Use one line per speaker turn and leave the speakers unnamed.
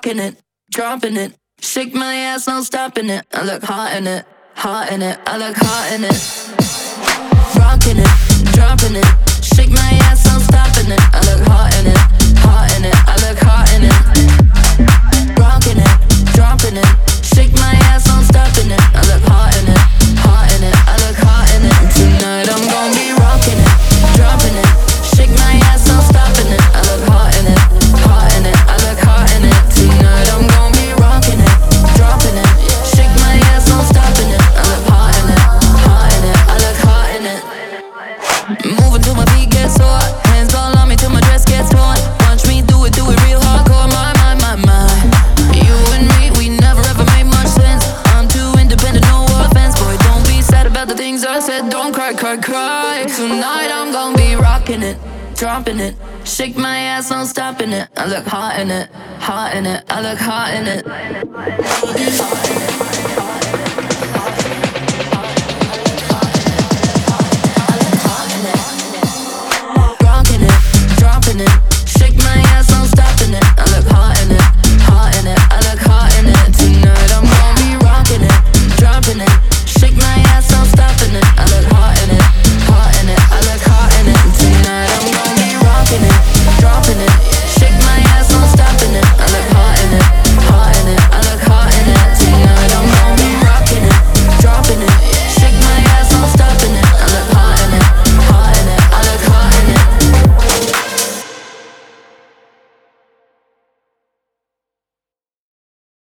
rocking it, dropping it. Shake my ass, no stopping it. I look hot in it, hot in it. I look hot in it. Rocking it, dropping it. Shake my ass, no stopping it. I look hot in it, hot in it. I look hot in it. Rocking it, dropping it. Shake my ass, no stopping it. I look hot in it, hot in it. I look hot in it. Tonight I'm gonna be rocking it, dropping it. Shake my ass, no stopping it. I look hot in it, hot in it. I look hot in it. Tonight I'm gonna be rocking it, dropping it. Shake my ass, no stopping it. I look hot in it, hot in it. I look hot in it. Moving till my feet get sore. Hands all on me till my dress gets torn. Watch me do it real hardcore. My. You and me, we never ever made much sense. I'm too independent, no offense. Boy, don't be sad about the things I said. Don't cry, cry, cry. Tonight I'm gonna be rocking it, dropping it. Shake my ass, no stopping it. I look hot in it, hot in it. I look hot in it.